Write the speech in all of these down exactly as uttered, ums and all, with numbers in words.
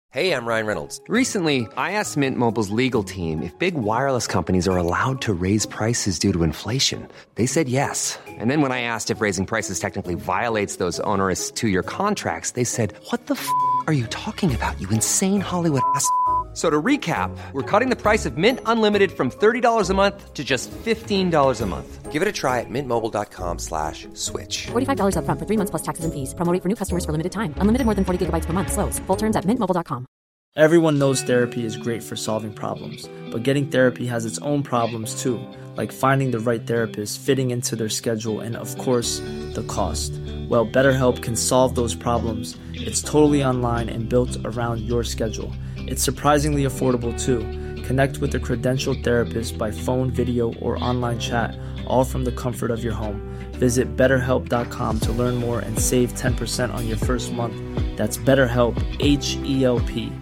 Hey, I'm Ryan Reynolds. Recently, I asked Mint Mobile's legal team if big wireless companies are allowed to raise prices due to inflation. They said yes. And then when I asked if raising prices technically violates those onerous two-year contracts, they said, what the f*** are you talking about, you insane Hollywood ass f- So to recap, we're cutting the price of Mint Unlimited from thirty dollars a month to just fifteen dollars a month. Give it a try at mintmobile.com slash switch. forty-five dollars up front for three months plus taxes and fees. Promo rate for new customers for limited time. Unlimited more than forty gigabytes per month. Slows full terms at mint mobile dot com. Everyone knows therapy is great for solving problems, but getting therapy has its own problems too, like finding the right therapist, fitting into their schedule, and of course, the cost. Well, BetterHelp can solve those problems. It's totally online and built around your schedule. It's surprisingly affordable too. Connect with a credentialed therapist by phone, video, or online chat, all from the comfort of your home. Visit better help dot com to learn more and save ten percent on your first month. That's BetterHelp, H E L P.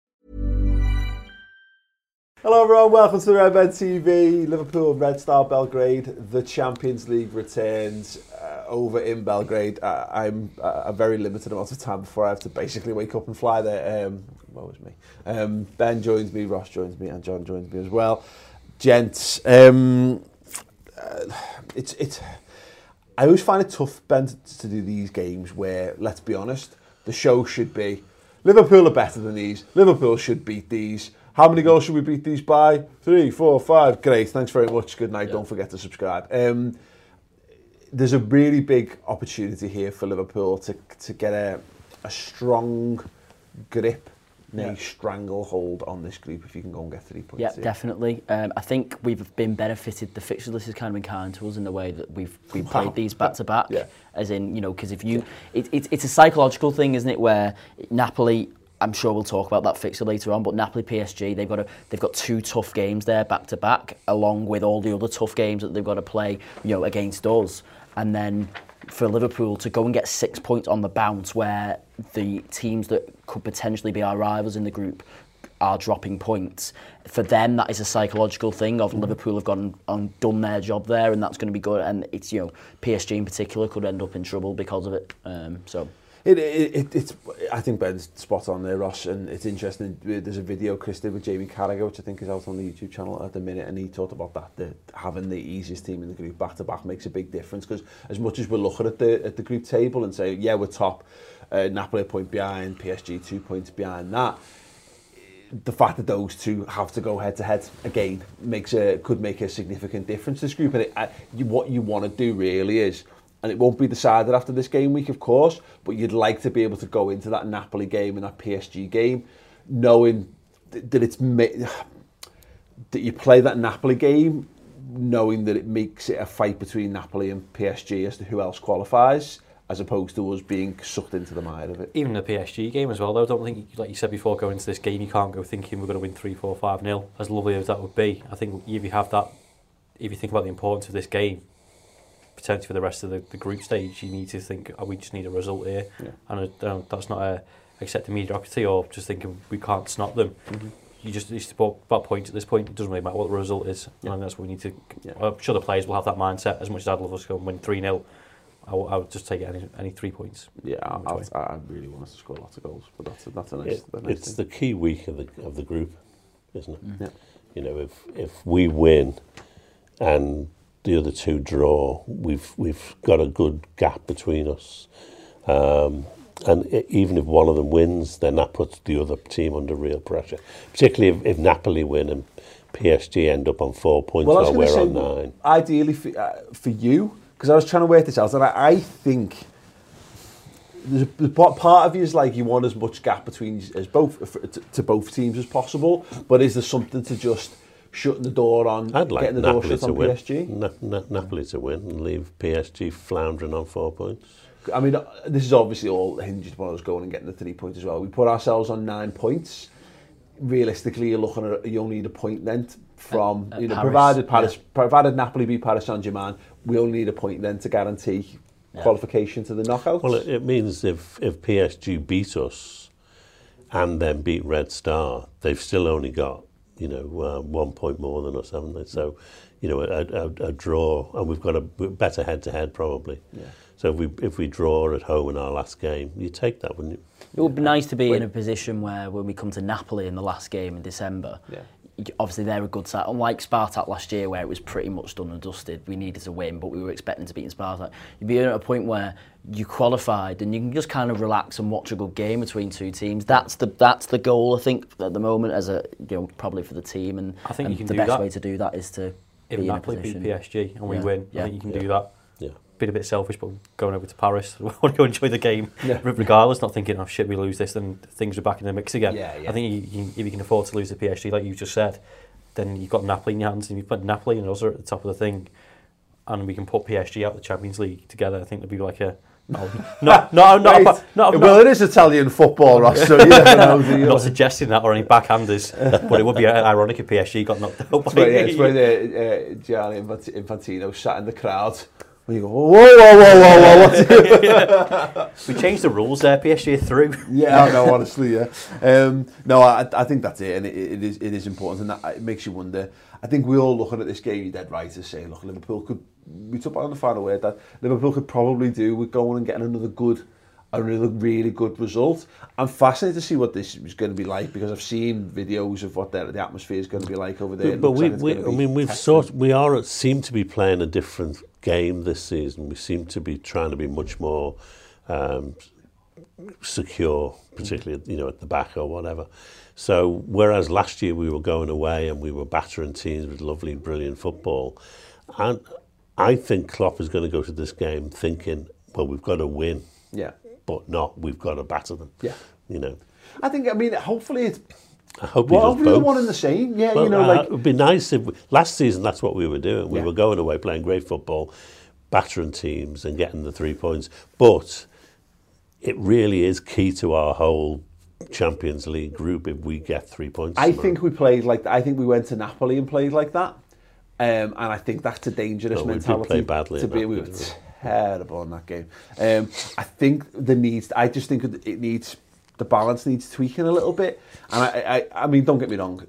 Hello everyone, welcome to the Red Men T V. Liverpool Red Star Belgrade, the Champions League returns uh, over in Belgrade. Uh, I'm uh, a very limited amount of time before I have to basically wake up and fly there. Um, what was me? Um, Ben joins me, Ross joins me, and John joins me as well. Gents, um, uh, it's it's. I always find it tough, Ben, to, to do these games where, let's be honest, the show should be Liverpool are better than these. Liverpool should beat these. How many goals should we beat these by? Three, four, five. Great. Thanks very much. Good night. Yeah. Don't forget to subscribe. Um, there's a really big opportunity here for Liverpool to to get a, a strong grip, maybe yeah. stranglehold on this group if you can go and get three points. Yeah, here. definitely. Um, I think we've been benefited. The fixture list has kind of been kind to us in the way that we've we wow. played these back to back. Yeah. As in, you know, because if you, yeah. it, it, it's a psychological thing, isn't it? Where Napoli. I'm sure we'll talk about that fixture later on, but Napoli P S G, they've got a, they've got two tough games there back to back, along with all the other tough games that they've got to play, you know, against us. And then for Liverpool to go and get six points on the bounce, where the teams that could potentially be our rivals in the group are dropping points, for them that is a psychological thing of mm-hmm. Liverpool have gone and done their job there, and that's going to be good. And it's, you know, P S G in particular could end up in trouble because of it. Um, so. It, it, it, it's. I think Ben's spot on there, Ross, and it's interesting. There's a video Chris did with Jamie Carragher, which I think is out on the YouTube channel at the minute, and he talked about that. The, having the easiest team in the group back to back makes a big difference, because as much as we're looking at the at the group table and say, yeah, we're top, uh, Napoli a point behind, P S G two points behind that. The fact that those two have to go head to head again makes a could make a significant difference to this group. And it, uh, you, what you want to do really is. And it won't be decided after this game week, of course, but you'd like to be able to go into that Napoli game and that P S G game knowing th- that it's ma- that you play that Napoli game knowing that it makes it a fight between Napoli and P S G as to who else qualifies, as opposed to us being sucked into the mire of it. Even the P S G game as well, though, I don't think, like you said before, going into this game, you can't go thinking we're going to win three, four, five nil, as lovely as that would be. I think if you have that, if you think about the importance of this game, potentially for the rest of the, the group stage, you need to think, oh, we just need a result here. Yeah. And uh, that's not a accepting mediocrity or just thinking we can't snap them. Mm-hmm. You just it's about, about points at this point. It doesn't really matter what the result is. Yeah. And that's what we need to. Yeah. I'm sure the players will have that mindset. As much as I'd love us to go and win three nil, I, w- I would just take any, any three points. Yeah, I, I, I really want us to score lots of goals, but that's a, that's a nice. It, a nice it's thing. the key week of the of the group, isn't it? Mm. Yeah. You know, if if we win, and the other two draw, we've we've got a good gap between us, um, and it, even if one of them wins, then that puts the other team under real pressure. Particularly if, if Napoli win and P S G end up on four points well, while we're say, on nine. Ideally for, uh, for you, because I was trying to work this out, and I, I think there's a part of you is like you want as much gap between as both for, to, to both teams as possible, but is there something to just shutting the door on, I'd like getting the Napoli door shut on win. P S G? Na- Na- Napoli to win and leave P S G floundering on four points. I mean, this is obviously all hinged upon us going and getting the three points as well. We put ourselves on nine points. Realistically, you're looking at you only need a point then from uh, uh, you know Paris, provided Paris, yeah. provided Napoli beat Paris Saint-Germain, we only need a point then to guarantee yeah. qualification to the knockouts. Well, it, it means if if P S G beat us and then beat Red Star, they've still only got you know uh, one point more than us, haven't they? So, you know, a, a, a draw, and we've got a better head to head probably. Yeah. So if we if we draw at home in our last game, you take that, wouldn't you? It would be nice to be in a position where when we come to Napoli in the last game in December, yeah. obviously they're a good side. Unlike Spartak last year where it was pretty much done and dusted, we needed to win, but we were expecting to beat Spartak. You'd be at a point where you qualified and you can just kind of relax and watch a good game between two teams. That's the that's the goal, I think, at the moment, as a you know probably for the team. And I think and you can the do best that. way to do that is to If be Napoli in a beat position. P S G and we Yeah. win, Yeah. I think you can Yeah. do that. Yeah. Been a bit selfish, but going over to Paris, we want to go enjoy the game, Yeah. regardless. Not thinking, oh shit, we lose this, then things are back in the mix again. Yeah, yeah. I think you, you, if you can afford to lose the P S G, like you just said, then you've got Napoli in your hands, and you've put Napoli and us are at the top of the thing, and we can put P S G out of the Champions League together. I think it'd be like a no, no, no, not, Right. not, not, Well, it is Italian football, Ross, so you never know, do I'm you? not suggesting that or any backhanders, but it would be ironic if P S G got knocked out. It's where, yeah, it's where uh, uh, Gianni Infant- Infantino sat in the crowd. When you go, whoa, whoa, whoa, whoa, whoa, what's yeah. We changed the rules there. P S G are through. Yeah, I know, honestly, yeah. Um, no, I, I think that's it, and it, it is it is important, and that, it makes you wonder. I think we all looking at this game, you're dead right to say, look, Liverpool could, we took on the final word, that Liverpool could probably do with going and getting another good, a really, really good result. I'm fascinated to see what this is going to be like, because I've seen videos of what the, the atmosphere is going to be like over there. But, but we, like we I mean, we've sort, we are seem to be playing a different game this season. We seem to be trying to be much more um, secure, particularly you know at the back or whatever. So whereas last year we were going away and we were battering teams with lovely, brilliant football, and I think Klopp is going to go to this game thinking, well, we've got to win, yeah, but not we've got to batter them. Yeah, you know. I think. I mean, hopefully it's. I hope Well, he does hopefully both. the one and the same. Yeah, Well, you know, uh, like it would be nice if we, last season that's what we were doing. We Yeah. were going away playing great football, battering teams and getting the three points. But it really is key to our whole Champions League group if we get three points. I tomorrow. think we played like that. I think we went to Napoli and played like that, um, and I think that's a dangerous No, we did mentality play badly to in be. that, We were didn't we? terrible in that game. Um, I think the needs. I just think it needs the balance needs tweaking a little bit. And I, I, I mean, don't get me wrong.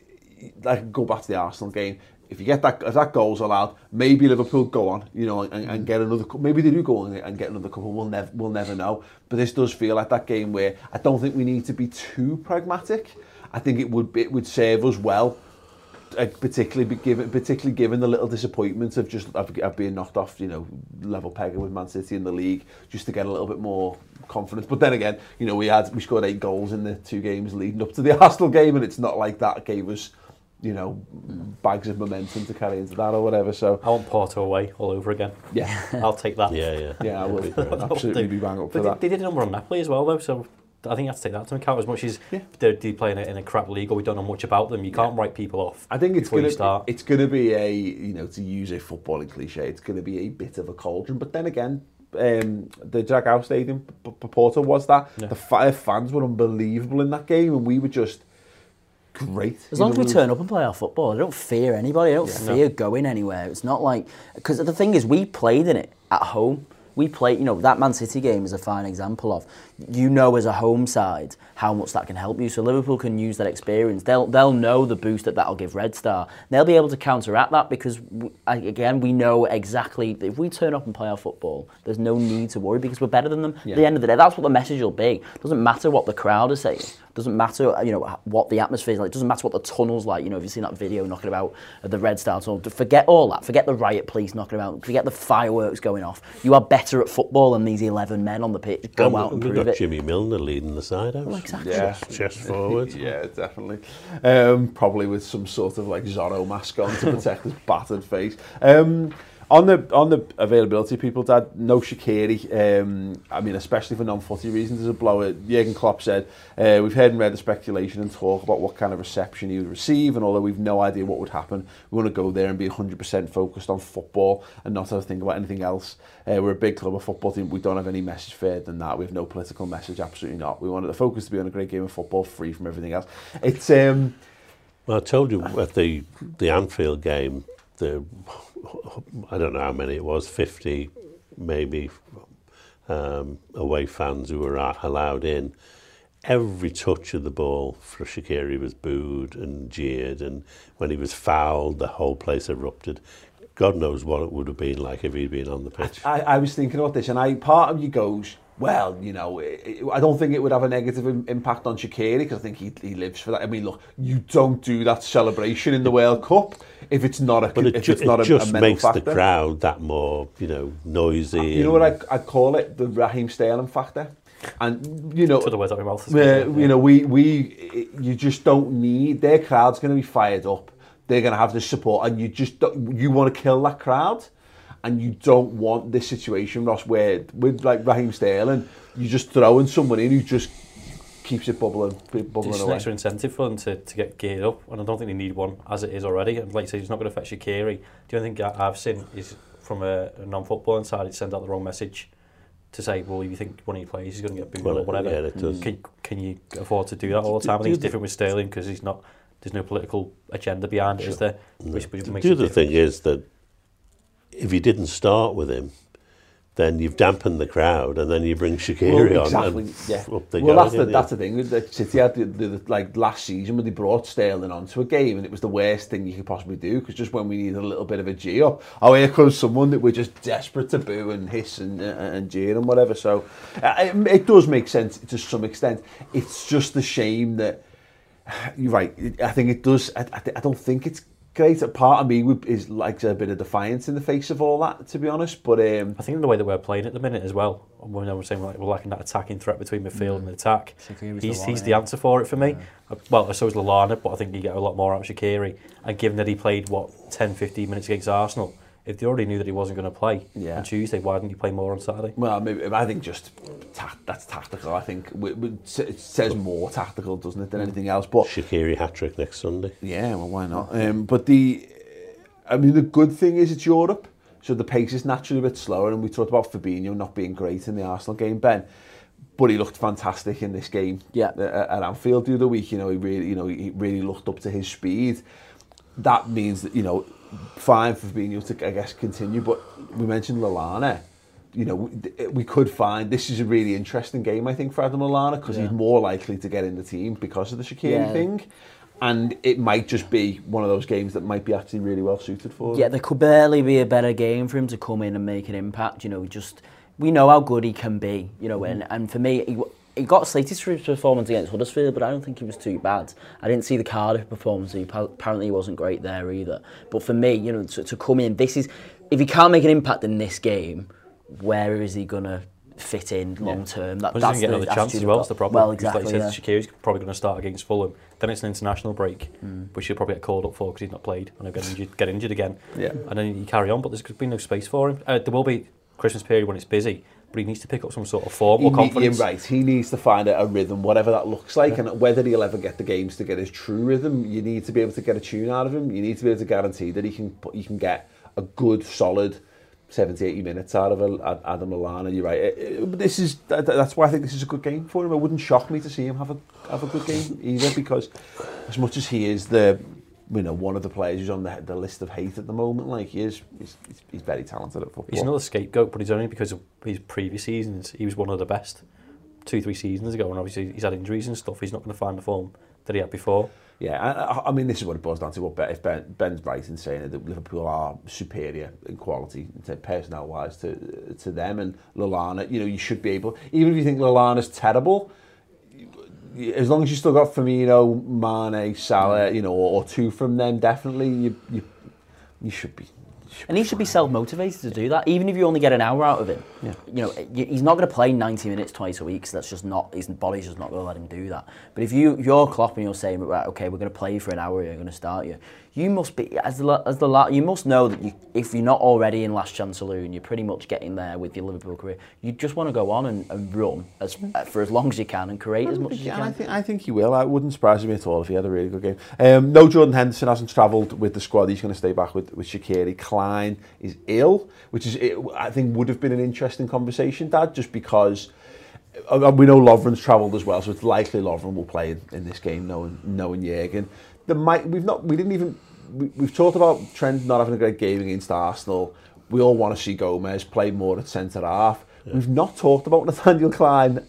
I can go back to the Arsenal game. If you get that, if that goal's allowed, maybe Liverpool go on, you know, and, and get another. Maybe they do go on and get another couple. We'll never, we'll never know. But this does feel like that game where I don't think we need to be too pragmatic. I think it would, it would serve us well, uh, particularly be given, particularly given the little disappointment of just of, of being knocked off, you know, level pegging with Man City in the league, just to get a little bit more confidence. But then again, you know, we had we scored eight goals in the two games leading up to the Arsenal game, and it's not like that gave us, you know, bags of momentum to carry into that or whatever. So I want Porto away all over again. yeah, I'll take that. Yeah, yeah. yeah, I would absolutely be bang up for But that. they, they did a number on Napoli as well, though, so I think you have to take that into account. As much as Yeah. they're, they're playing in a crap league or we don't know much about them, you can't write people off. I think it's before gonna you start. it's gonna be a, you know, to use a footballing cliche, it's gonna be a bit of a cauldron. But then again, um, the Dragao Stadium, P- P- Porto was that. Yeah. The fa- fans were unbelievable in that game, and we were just great. As You long know, as we were- turn up and play our football, I don't fear anybody. I don't Yeah. fear going anywhere. It's not like, because the thing is, we played in it at home. We played, you know, that Man City game is a fine example of, you know, as a home side, how much that can help you. So Liverpool can use that experience. They'll they'll know the boost that that'll give Red Star. They'll be able to counteract that because, w- again, we know exactly, if we turn up and play our football, there's no need to worry because we're better than them. Yeah. At the end of the day, that's what the message will be. It doesn't matter what the crowd is saying. It doesn't matter, you know, what the atmosphere is like. It doesn't matter what the tunnel's like. You know, if you've seen that video knocking about uh, the Red Star tunnel, forget all that. Forget the riot police knocking about. Forget the fireworks going off. You are better at football than these eleven men on the pitch. Go And out and we've prove got it. Jimmy Milner leading the side out. Well, exactly. Yeah. Chest, chest forward. Yeah, definitely. Um, probably with some sort of like Zorro mask on to protect his battered face. Um, on the on the availability, people, Dad, no Shaqiri. Um, I mean, especially for non-footy reasons, as a blower. Jurgen Klopp said, uh, we've heard and read the speculation and talk about what kind of reception he would receive, and although we've no idea what would happen, we want to go there and be one hundred percent focused on football and not have to think about anything else. Uh, we're a big club, a football team. We don't have any message further than that. We have no political message, absolutely not. We wanted the focus to be on a great game of football, free from everything else. It's um, Well, I told you at the the Anfield game, the I don't know how many it was, fifty maybe um, away fans who were allowed in. Every touch of the ball for Shaqiri was booed and jeered, and when he was fouled, the whole place erupted. God knows what it would have been like if he'd been on the pitch. I, I was thinking about this, and I part of you goes, well, you know, it, it, I don't think it would have a negative im- impact on Shaqiri because I think he he lives for that. I mean, look, you don't do that celebration in the World Cup if it's not a But it, if ju- it's not it a, just a mental makes factor. the crowd that more, you know, noisy. You know what I I call it? The Raheem Sterling factor. And you know, to the words out of my mouth. uh, you know, we we you just don't need their crowd's going to be fired up. They're going to have the support, and you just don't, you want to kill that crowd. And you don't want this situation, Ross, where with like Raheem Sterling, you're just throwing someone in who just keeps it bubbling, bubbling It's away. an extra incentive for them to, to get geared up, and I don't think they need one as it is already. And like you say, it's not going to affect Shaqiri. The only thing I've seen is from a, a non-footballing side, it sends out the wrong message to say, well, if you think one of your players is going to get booed Well, or whatever, yeah, it does. Can, can you afford to do that all the time? I think it's different with Sterling because he's not. There's no political agenda behind it, is there? Which, which makes The it other thing is that if you didn't start with him, then you've dampened the crowd, and then you bring Shaqiri Well, on. exactly, And yeah. f- up they Well, go that's the again, that's yeah. the thing. The City had the, the, the like last season when they brought Sterling onto a game, and it was the worst thing you could possibly do because just when we needed a little bit of a G up, oh, here comes someone that we're just desperate to boo and hiss and uh, and jeer and whatever. So uh, it, it does make sense to some extent. It's just a shame that you're right. I think it does. I, I, I don't think it's great. A part of me would, is like a bit of defiance in the face of all that, to be honest. But um, I think the way that we're playing at the minute as well, when I was saying like, we're lacking that attacking threat between midfield and attack, Shaqiri's he's, the he's one, the yeah. answer for it for me. Uh, Well, so is Lallana, but I think you get a lot more out of Shaqiri. And given that he played, what, ten, fifteen minutes against Arsenal, if they already knew that he wasn't going to play Yeah. on Tuesday, why didn't you play more on Saturday? Well, maybe, I think just ta- that's tactical. I think we, we, it says more tactical, doesn't it, than anything else? But Shaqiri hat-trick next Sunday. yeah, well, why not? Um, but the, I mean, the good thing is it's Europe, so the pace is naturally a bit slower. And we talked about Fabinho not being great in the Arsenal game, Ben, but he looked fantastic in this game. Yeah. At, at Anfield the other week, you know, he really, you know, he really looked up to his speed. That means that, you know, fine for Fabinho to, I guess, continue. But we mentioned Lallana. You know, we, we could find this is a really interesting game, I think, for Adam Lallana because Yeah. he's more likely to get in the team because of the Shaqiri Yeah. thing. And it might just be one of those games that might be actually really well suited for him. Yeah, there could barely be a better game for him to come in and make an impact. You know, just we know how good he can be. You know, and, and for me, he, he got slated for his performance against Huddersfield, but I don't think he was too bad. I didn't see the Cardiff performance. He, apparently, he wasn't great there either. But for me, you know, to, to come in, this is if he can't make an impact in this game, where is he gonna fit in long term? That, But that's he's getting the another chance attitude as I've well, got. that's the problem. Well, Because exactly. Like you said, Shaqiri's probably going to start against Fulham. Then it's an international break, Mm. which he'll probably get called up for because he's not played and he'll get injured, get injured again. Yeah. And then you carry on, but there's been no space for him. Uh, there will be Christmas period when it's busy, but he needs to pick up some sort of form He or need- confidence. You're right. He needs to find a, a rhythm, whatever that looks like, and whether he'll ever get the games to get his true rhythm. You need to be able to get a tune out of him. You need to be able to guarantee that he can put, you can get a good, solid seventy, eighty minutes out of a, Adam Lallana. You're right. It, it, this is that, that's why I think this is a good game for him. It wouldn't shock me to see him have a have a good game either, because as much as he is the you know one of the players who's on the, the list of hate at the moment, like he is, he's, he's very talented at football. He's another scapegoat, but it's only because of his previous seasons. He was one of the best two, three seasons ago, and obviously he's had injuries and stuff. He's not going to find the form that he had before. Yeah, I, I mean, this is what it boils down to. What Ben, if Ben, Ben's right in saying that Liverpool are superior in quality, personnel-wise, to to them, and Lallana, you know, you should be able. Even if you think Lallana's terrible, as long as you still got Firmino, Mane, Salah, you know, or, or two from them, definitely you you you should be. And he should be self-motivated to do that, even if you only get an hour out of him. Yeah. You know, he's not going to play ninety minutes twice a week, so that's just not, his body's just not going to let him do that. But if you, you're Klopp and you're saying, right, okay, we're going to play you for an hour, you're going to start you, you must be, as the, as the you must know that you, if you're not already in Last Chance Saloon, you're pretty much getting there with your Liverpool career. You just want to go on and, and run as, for as long as you can and create as much as you Yeah, can. I think I think he will. I wouldn't surprise me at all if he had a really good game. Um, no, Jordan Henderson hasn't travelled with the squad. He's going to stay back with with Shaqiri. Klein is ill, which is I think would have been an interesting conversation, Dad, just because uh, we know Lovren's travelled as well, so it's likely Lovren will play in, in this game, knowing knowing Jurgen. The might we've not we didn't even we, we've talked about Trent not having a great game against Arsenal. We all want to see Gomez play more at centre half. Yeah. We've not talked about Nathaniel Klein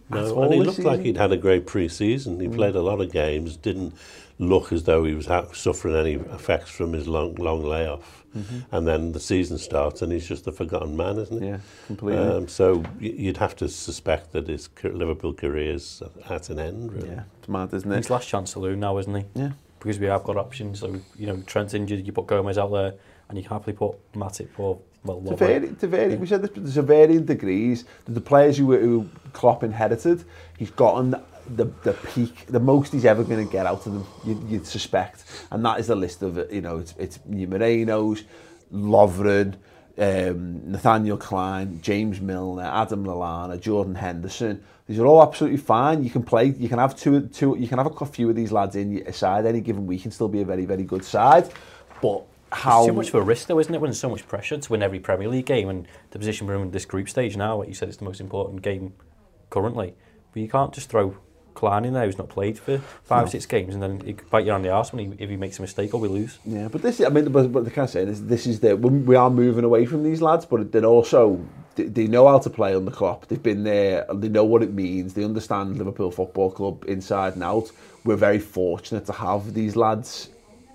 No, and he looked like he'd had a great pre-season. He mm. played a lot of games, didn't look as though he was ha- suffering any effects from his long long layoff. Mm-hmm. And then the season starts and he's just a forgotten man, isn't he? Yeah, completely. Um, so you'd have to suspect that his Liverpool career's at an end, really. Yeah, it's mad, isn't it? He's last chance saloon now, isn't he? Yeah. Because we have got options. So, you know, Trent's injured, you put Gomez out there, and you can happily put Matip or, well, to vary, to vary. Yeah. We said this, but there's a varying degrees. The players who, who Klopp inherited, he's gotten the the peak, the most he's ever going to get out of them, you, you'd suspect. And that is the list of, you know, it's, it's Morenos, Lovren, um, Nathaniel Klein, James Milner, Adam Lallana, Jordan Henderson. These are all absolutely fine. You can play, you can have two, two, you can have a few of these lads in your side any given week and still be a very, very good side. But how... It's too much of a risk though, isn't it, when there's so much pressure to win every Premier League game, and the position we're in this group stage now, like you said, it's the most important game currently. But you can't just throw Klein in there who's not played for five, no. six games, and then he could bite you on the arse when he, if he makes a mistake or we lose. Yeah, but this, I mean, but, but the kind of saying is, this is the we are moving away from these lads, but then also they, they know how to play under Klopp. They've been there, they know what it means. They understand Liverpool Football Club inside and out. We're very fortunate to have these lads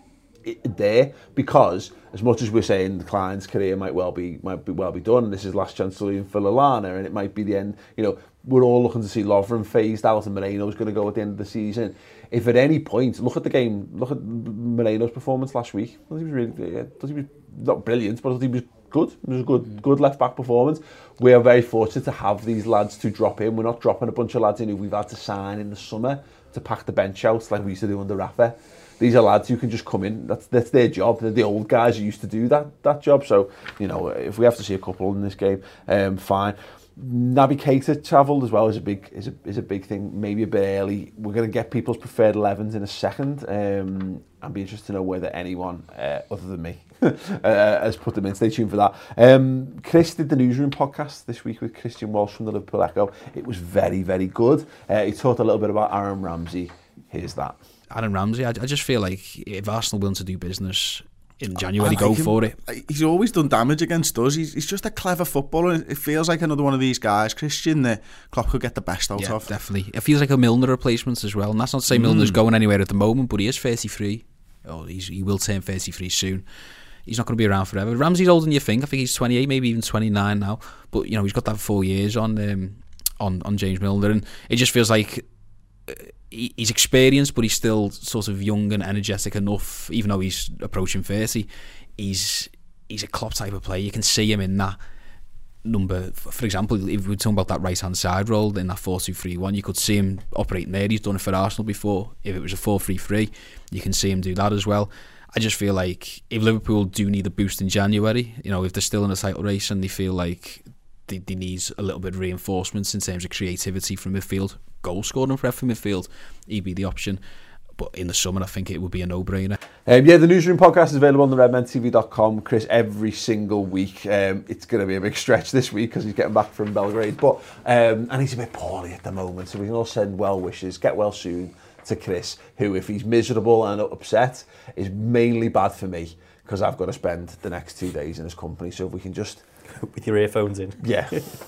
there, because as much as we're saying the Klein's career might well be might be well be done, this is last chance saloon for Lallana, and it might be the end. You know, we're all looking to see Lovren phased out and Moreno's going to go at the end of the season. If at any point, look at the game, look at Moreno's performance last week. I thought he was really, I thought he was not brilliant, but I thought he was good. It was a good, good left back performance. We are very fortunate to have these lads to drop in. We're not dropping a bunch of lads in who we've had to sign in the summer to pack the bench out like we used to do under Rafa. These are lads who can just come in. That's that's their job. They're the old guys who used to do that that job. So, you know, if we have to see a couple in this game, um, fine. Naby Keita travelled as well is a big is a is a big thing. Maybe a bit early. We're going to get people's preferred elevens in a second. Um, I'd be interested to know whether anyone uh, other than me uh, has put them in. Stay tuned for that. Um, Chris did the Newsroom podcast this week with Christian Walsh from the Liverpool Echo. It was very very good. Uh, he talked a little bit about Aaron Ramsey. Here's that. Aaron Ramsey, I, I just feel like if Arsenal willing to do business in January, go for it. He's always done damage against us. He's, he's just a clever footballer. It feels like another one of these guys, Christian, that Klopp could get the best out yeah, of. Definitely. It feels like a Milner replacement as well. And that's not to say mm. Milner's going anywhere at the moment, but he is thirty-three. Oh, he's, he will turn thirty-three soon. He's not going to be around forever. Ramsey's older than you think. I think he's twenty-eight, maybe even twenty-nine now. But, you know, he's got that four years on um, on, on James Milner. And it just feels like... Uh, he's experienced, but he's still sort of young and energetic enough, even though he's approaching thirty. He's he's a Klopp type of player. You can see him in that number. For example, if we're talking about that right-hand side role in that four two three one, you could see him operating there. He's done it for Arsenal before. If it was a four three three, you can see him do that as well. I just feel like if Liverpool do need a boost in January, you know, if they're still in a title race and they feel like they, they need a little bit of reinforcements in terms of creativity from midfield, goal scoring for from midfield, he'd be the option. But in the summer, I think it would be a no-brainer. Um, yeah, the Newsroom podcast is available on the redmen t v dot com. Chris, every single week. Um, it's going to be a big stretch this week because he's getting back from Belgrade. But um, and he's a bit poorly at the moment, so we can all send well wishes. Get well soon to Chris, who, if he's miserable and upset, is mainly bad for me because I've got to spend the next two days in his company. So if we can just... With your earphones in. Yeah.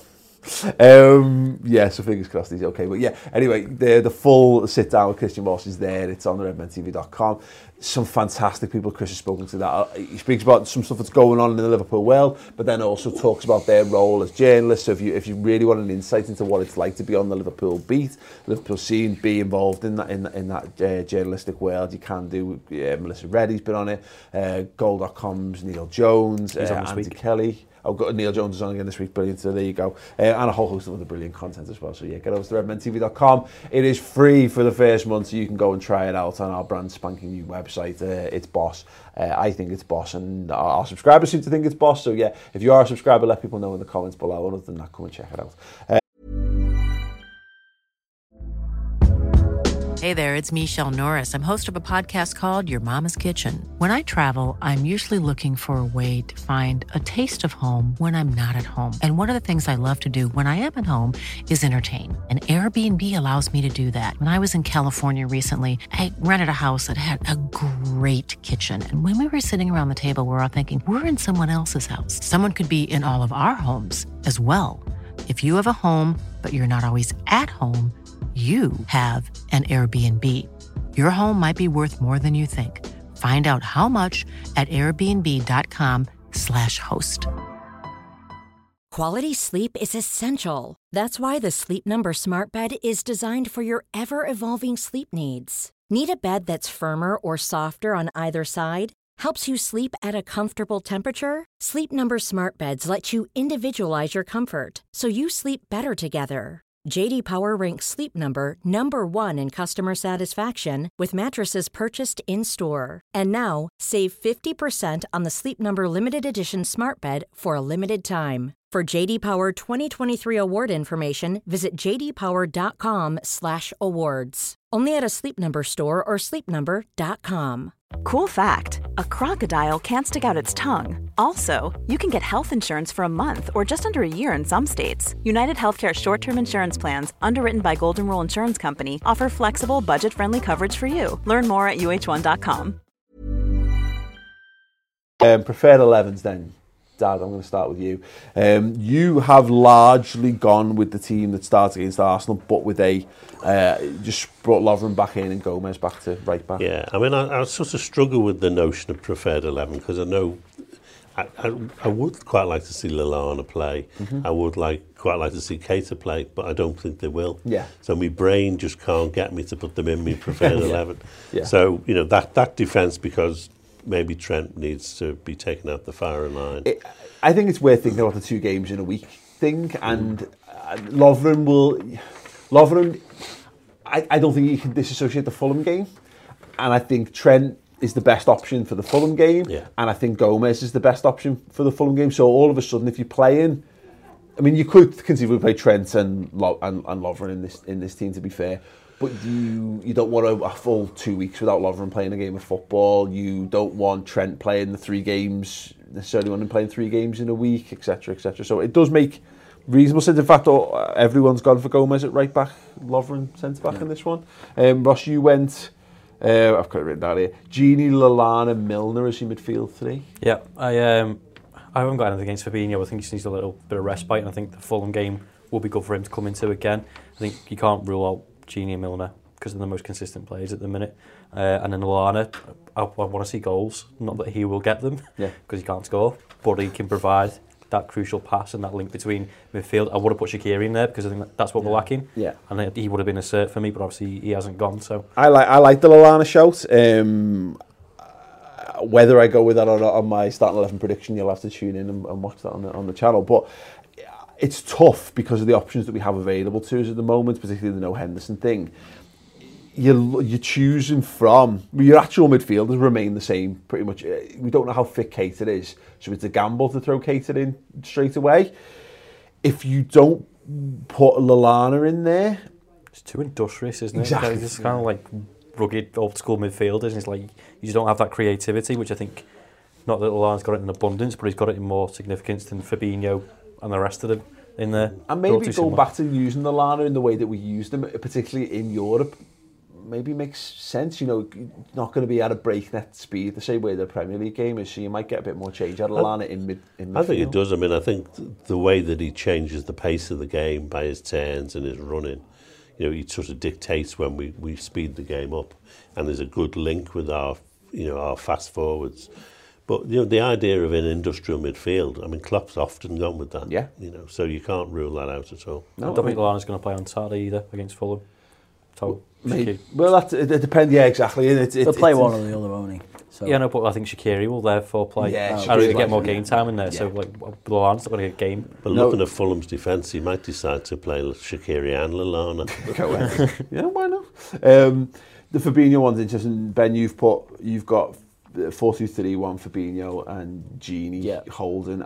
um, yeah, so fingers crossed he's okay. But yeah, anyway, the the full sit down with Christian Walsh is there. It's on the redmen t v dot com. Some fantastic people Chris has spoken to. That he speaks about some stuff that's going on in the Liverpool world, but then also talks about their role as journalists. So if you if you really want an insight into what it's like to be on the Liverpool beat, Liverpool scene, be involved in that in, in that uh, journalistic world, you can do. Uh, Melissa Reddy's been on it. Uh, Goal dot com's Neil Jones, uh, Andy week. Kelly. I've got Neil Jones is on again this week, brilliant, so there you go. Uh, and a whole host of other brilliant content as well. So yeah, get over to redmen t v dot com. It is free for the first month, so you can go and try it out on our brand spanking new website. Uh, it's Boss. Uh, I think it's Boss, and our, our subscribers seem to think it's Boss. So yeah, if you are a subscriber, let people know in the comments below. Other than that, come and check it out. Uh, Hey there, it's Michelle Norris. I'm host of a podcast called Your Mama's Kitchen. When I travel, I'm usually looking for a way to find a taste of home when I'm not at home. And one of the things I love to do when I am at home is entertain. And Airbnb allows me to do that. When I was in California recently, I rented a house that had a great kitchen. And when we were sitting around the table, we were all thinking, we're in someone else's house. Someone could be in all of our homes as well. If you have a home, but you're not always at home, you have an Airbnb. Your home might be worth more than you think. Find out how much at airbnb.com slash host. Quality sleep is essential. That's why the Sleep Number Smart Bed is designed for your ever-evolving sleep needs. Need a bed that's firmer or softer on either side? Helps you sleep at a comfortable temperature? Sleep Number Smart Beds let you individualize your comfort, so you sleep better together. J D Power ranks Sleep Number number one in customer satisfaction with mattresses purchased in-store. And now, save fifty percent on the Sleep Number Limited Edition Smart Bed for a limited time. For J D Power twenty twenty-three award information, visit jdpower.com slash awards. Only at a Sleep Number store or sleep number dot com. Cool fact, a crocodile can't stick out its tongue. Also, you can get health insurance for a month or just under a year in some states. United Healthcare short-term insurance plans, underwritten by Golden Rule Insurance Company, offer flexible, budget-friendly coverage for you. Learn more at U H one dot com. Um, preferred elevens then. Dad, I'm going to start with you. Um, you have largely gone with the team that starts against Arsenal, but with a uh, just brought Lovren back in and Gomez back to right back. Yeah, I mean, I, I sort of struggle with the notion of preferred eleven because I know I, I, I would quite like to see Lallana play. Mm-hmm. I would like quite like to see Keita play, but I don't think they will. Yeah. So my brain just can't get me to put them in my preferred yeah. eleven. Yeah. So you know that that defence because. Maybe Trent needs to be taken out the firing line. It, I think it's worth thinking about the two games in a week thing, and uh, Lovren will... Lovren, I, I don't think you can disassociate the Fulham game, and I think Trent is the best option for the Fulham game, yeah. and I think Gomez is the best option for the Fulham game. So all of a sudden, if you're playing... I mean, you could conceivably play Trent and, Lo, and, and Lovren in this in this team, to be fair. But you you don't want a, a full two weeks without Lovren playing a game of football. You don't want Trent playing the three games, necessarily want him playing three games in a week, et cetera, et cetera. So it does make reasonable sense. In fact, everyone's gone for Gomez at right back, Lovren centre back yeah. in this one. Um, Ross, you went, uh, I've got it written down here, Gini, Lallana, Milner as your midfield three. Yeah, I um, I haven't got anything against Fabinho. I think he just needs a little bit of respite, and I think the Fulham game will be good for him to come into again. I think you can't rule out Gini and Milner because they're the most consistent players at the minute. Uh, and then Lallana, I, I want to see goals. Not that he will get them, because yeah. he can't score, but he can provide that crucial pass and that link between midfield. I would have put Shaqiri in there because I think that, that's what yeah. we're lacking. Yeah. And he would have been a cert for me, but obviously he hasn't gone. So I like I like the Lallana shout. Um, whether I go with that or not on my starting eleven prediction, you'll have to tune in and, and watch that on the on the channel. But it's tough because of the options that we have available to us at the moment, particularly the No Henderson thing. You're, you're choosing from... Your actual midfielders remain the same, pretty much. We don't know how fit Keita is, so it's a gamble to throw Keita in straight away. If you don't put Lallana in there... It's too industrious, isn't it? Exactly. It's kind of like rugged, old-school midfielders, and it's like you just don't have that creativity, which I think... Not that Lallana's got it in abundance, but he's got it in more significance than Fabinho and the rest of them in there. And maybe going back to using Lallana in the way that we used them, particularly in Europe, maybe makes sense. You know, not going to be at a breakneck speed the same way the Premier League game is, so you might get a bit more change out of Lallana in mid in midfield. I think it does. I mean, I think the way that he changes the pace of the game by his turns and his running, you know, he sort of dictates when we, we speed the game up, and there's a good link with our, you know, our fast forwards. But you know, the idea of an industrial midfield, I mean, Klopp's often gone with that. Yeah. You know, so you can't rule that out at all. No, I don't I mean, think Lallana's going to play on Saturday either against Fulham. So maybe, well, that it depends. Yeah, exactly. And it, it, They'll play it, one or the other, won't he? So. Yeah, no, but I think Shaqiri will therefore play. Yeah, I really get more like, game time in there. Yeah. So like, Lallana's not going to get a game. But no. looking at Fulham's defence, he might decide to play Shaqiri and Lallana. Yeah, why not? Um, the Fabinho one's interesting. Ben, you've put you've got four two three one Fabinho and Gini yeah. holding.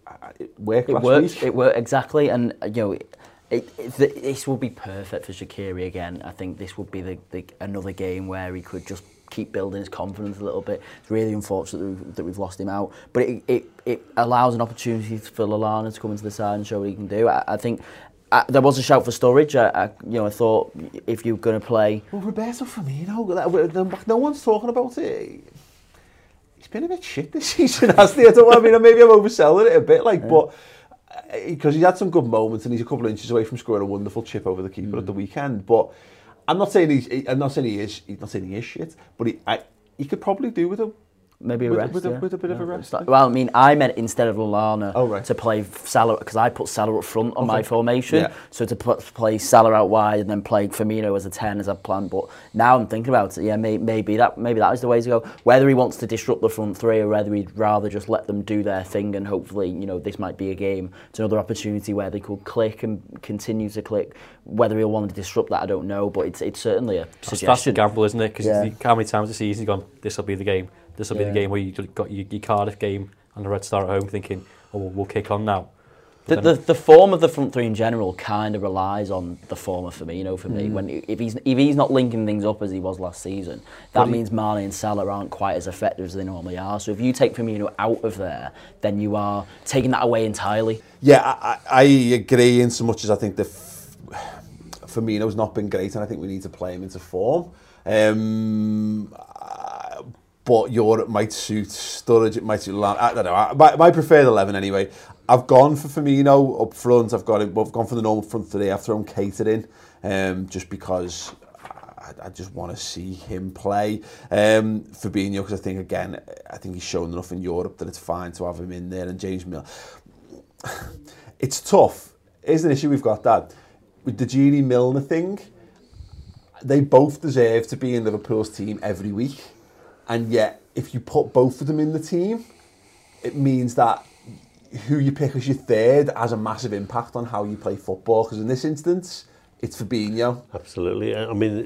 It worked it last worked, week. It worked exactly, and you know, it, it, it, this will be perfect for Shaqiri again. I think this would be the, the another game where he could just keep building his confidence a little bit. It's really unfortunate that we've, that we've lost him out, but it, it it allows an opportunity for Lallana to come into the side and show what he can do. I, I think. Uh, there was a shout for Sturridge. I, I, you know, I thought if you're going to play, well, Roberto Firmino, no one's talking about it. He's been a bit shit this season, hasn't he? I don't know, I mean, maybe I'm overselling it a bit, like, yeah. but because he's had some good moments and he's a couple of inches away from scoring a wonderful chip over the keeper mm. at the weekend. But I'm not saying he's, I'm not saying he is, he's not saying he is shit, but he, I, he could probably do with a Maybe a with, rest, with, yeah. a, with a bit yeah. of a rest. Like, well, I mean, I meant instead of Lallana oh, right. to play Salah, because I put Salah up front on okay. my formation, yeah. so to put, play Salah out wide and then play Firmino as a ten as I planned. But now I'm thinking about it, yeah, may, maybe that maybe that is the way to go. Whether he wants to disrupt the front three or whether he'd rather just let them do their thing, and hopefully, you know, this might be a game. It's another opportunity where they could click and continue to click. Whether he'll want to disrupt that, I don't know, but it's it's certainly a suggestion. That's a gamble, isn't it? Because yeah. how many times this season he's gone, this will be the game. This will yeah. be the game where you got your, your Cardiff game and the Red Star at home thinking, oh, we'll, we'll kick on now. The, the the form of the front three in general kind of relies on the form of Firmino for me. Mm. When if he's if he's not linking things up as he was last season, that means Mane and Salah aren't quite as effective as they normally are. So if you take Firmino out of there, then you are taking that away entirely. Yeah, I, I agree in so much as I think the f- Firmino's not been great, and I think we need to play him into form. Um, But Europe might suit Sturridge, it might suit Lam. I don't know. I, my, my preferred eleven anyway. I've gone for Firmino up front. I've got it. I've gone for the normal front three. I've thrown Keita in, um, just because I, I just want to see him play. Um, Fabinho, because I think again, I think he's shown enough in Europe that it's fine to have him in there. And James Milner. It's tough. Here's an issue we've got, Dad, with the Gini Milner thing. They both deserve to be in Liverpool's team every week. And yet, if you put both of them in the team, it means that who you pick as your third has a massive impact on how you play football. Because in this instance, it's Fabinho. Absolutely. I mean,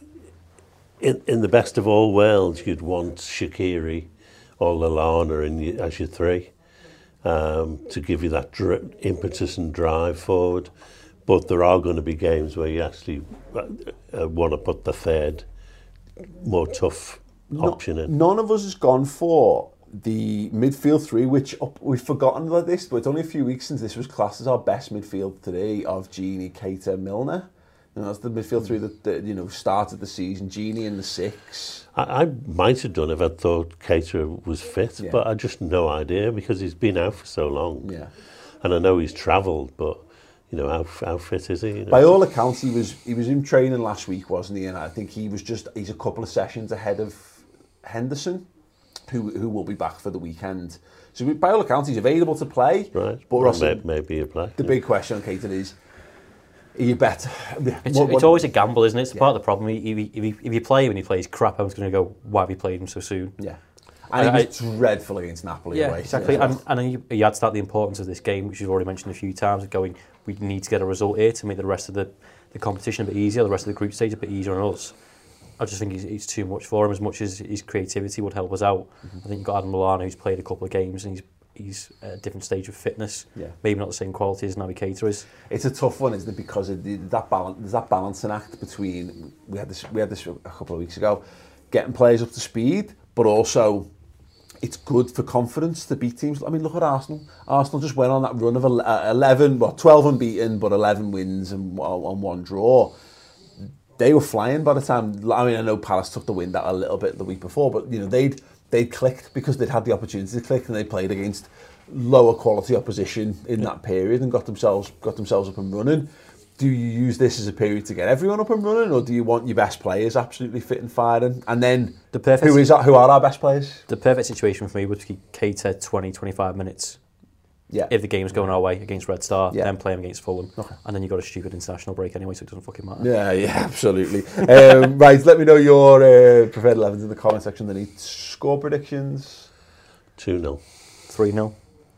in, in the best of all worlds, you'd want Shaqiri or Lallana in you, as your three um, to give you that dri- impetus and drive forward. But there are going to be games where you actually uh, want to put the third, more tough option in. None of us has gone for the midfield three, which up, we've forgotten about this, but it's only a few weeks since this was classed as our best midfield three of Gini, Keita, Milner. And that's the midfield three that, that you know started the season. Gini in the six. I, I might have done if I thought Keita was fit, yeah. but I just no idea because he's been out for so long. Yeah, and I know he's travelled, but you know how, how fit is he? You know? By all accounts, he was he was in training last week, wasn't he? And I think he was just he's a couple of sessions ahead of Henderson, who who will be back for the weekend. So by all accounts, he's available to play. Right. But well, Russell, maybe, maybe a play. The yeah. big question on Keita is, are you better? It's, what, it's what, always a gamble, isn't it? It's yeah. part of the problem. If you, if, you, if you play him and he plays crap, I was going to go, why have you played him so soon? Yeah. And I, he was I, dreadful against Napoli. Yeah, away, exactly. Yeah. And, and then you, you add to that the importance of this game, which you've already mentioned a few times, going, we need to get a result here to make the rest of the, the competition a bit easier, the rest of the group stage a bit easier on us. I just think it's, it's too much for him, as much as his creativity would help us out. Mm-hmm. I think you've got Adam Lallana, who's played a couple of games, and he's he's at a different stage of fitness. Yeah. Maybe not the same quality as Naby Keita is. It's a tough one, isn't it? Because of the, that balance, there's that balancing act between we had this we had this a couple of weeks ago, getting players up to speed, but also it's good for confidence to beat teams. I mean, look at Arsenal. Arsenal just went on that run of eleven, well, twelve unbeaten, but eleven wins and on one draw. They were flying by the time. I mean, I know Palace took the wind out a little bit the week before, but you know they'd they'd clicked because they'd had the opportunity to click, and they played against lower quality opposition in yeah. that period and got themselves got themselves up and running. Do you use this as a period to get everyone up and running, or do you want your best players absolutely fit and firing? And then the perfect who is that, who are our best players? The perfect situation for me would be Keita twenty, twenty-five minutes. Yeah. If the game's going our way against Red Star, yeah. then play him against Fulham. Okay. And then you've got a stupid international break anyway, so it doesn't fucking matter. Yeah, yeah, absolutely. um, right, let me know your uh, preferred elevens in the comment section. Then score predictions. two nil. three nil.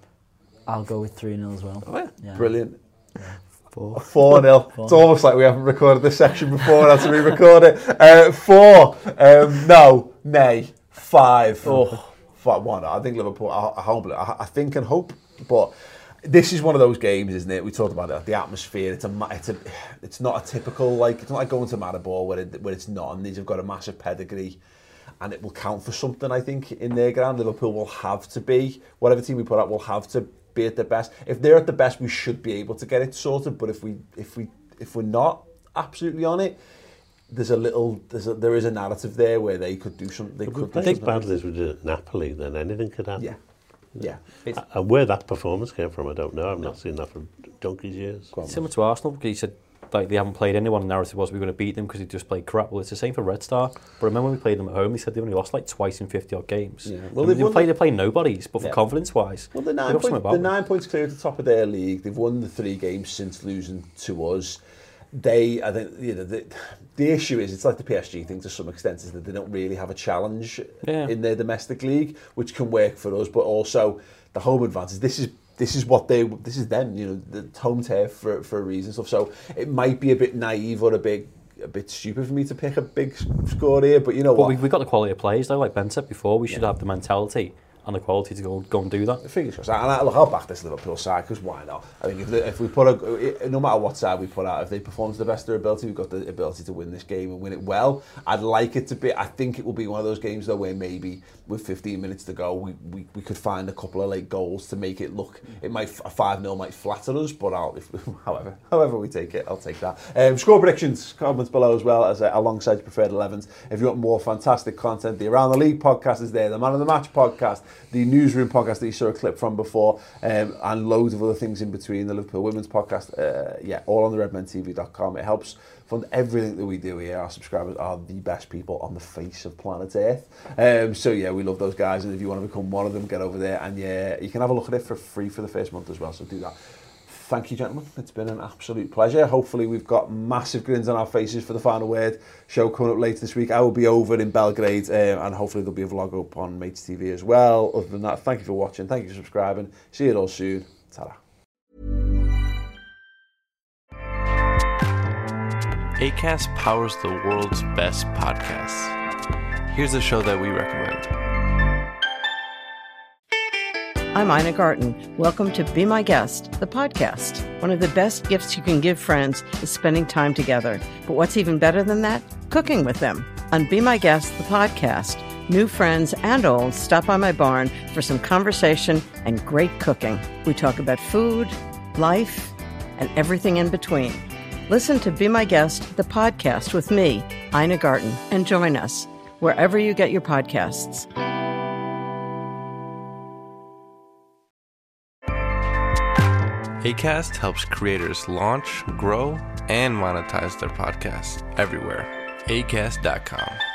I'll go with three nil as well. Oh, yeah. Yeah. Brilliant. Yeah. Four. four nil. It's almost like we haven't recorded this section before and had to re-record it. Uh, four. Um, no. Nay. Five. Oh. Five, one. I think Liverpool, I, I, hope, I, I think and hope, but this is one of those games, isn't it? We talked about it, the atmosphere. It's a, it's a, it's not a typical, like, it's not like going to Maribor where, it, where it's not, and these have got a massive pedigree, and it will count for something, I think, in their ground. Liverpool will have to be, whatever team we put out will have to be at their best. If they're at the best, we should be able to get it sorted, but if we, if we, if we're not absolutely on it, there's a little, there's a, there is a narrative there where they could do something. They If could we do played something. badly as we did at Napoli, then anything could happen. Yeah. Yeah. And uh, where that performance came from, I don't know. I've not seen that for donkey's years. Similar to Arsenal, he said like they haven't played anyone. The narrative was we were going to beat them because they just played crap. Well, it's the same for Red Star. But remember when we played them at home, they said they only lost like twice in fifty odd games. Yeah. Well, they, they played, they played nobodies, but for yeah. confidence wise, well, the nine, point, the nine points clear at the top of their league. They've won the three games since losing to us. They, I think, you know, the, the issue is it's like the P S G thing to some extent is that they don't really have a challenge yeah. in their domestic league, which can work for us, but also the home advantage. This is this is what they, this is them, you know, the home turf for for a reason. Stuff. So it might be a bit naive or a bit a bit stupid for me to pick a big score here, but you know but what? We've, we've got the quality of players though, like Ben said before. We should yeah. have the mentality and the quality to go go and do that. Fingers crossed. And I, look, I'll back this Liverpool side because why not? I think if, they, if we put a, no matter what side we put out, if they perform to the best of their ability, we've got the ability to win this game and win it well. I'd like it to be. I think it will be one of those games though where maybe with fifteen minutes to go, we, we, we could find a couple of late goals to make it look. It might a five nil might flatter us, but I'll if, however however we take it, I'll take that. Um, score predictions, comments below as well as uh, alongside your preferred elevens. If you want more fantastic content, the Around the League podcast is there, the Man of the Match podcast, the Newsroom podcast that you saw a clip from before, um, and loads of other things in between, the Liverpool Women's podcast, uh, yeah, all on the redmen t v dot com. It helps fund everything that we do here. Our subscribers are the best people on the face of planet Earth. Um, so yeah, we love those guys, and if you want to become one of them, get over there, and yeah, you can have a look at it for free for the first month as well, so do that. Thank you, gentlemen. It's been an absolute pleasure. Hopefully we've got massive grins on our faces for the Final Word show coming up later this week. I will be over in Belgrade, um, and hopefully there'll be a vlog up on Mates T V as well. Other than that, thank you for watching. Thank you for subscribing. See you all soon. Ta-ra. Acast powers the world's best podcasts. Here's a show that we recommend. I'm Ina Garten. Welcome to Be My Guest, the podcast. One of the best gifts you can give friends is spending time together. But what's even better than that? Cooking with them. On Be My Guest, the podcast, new friends and old stop by my barn for some conversation and great cooking. We talk about food, life, and everything in between. Listen to Be My Guest, the podcast with me, Ina Garten, and join us wherever you get your podcasts. Acast helps creators launch, grow, and monetize their podcasts everywhere. acast dot com.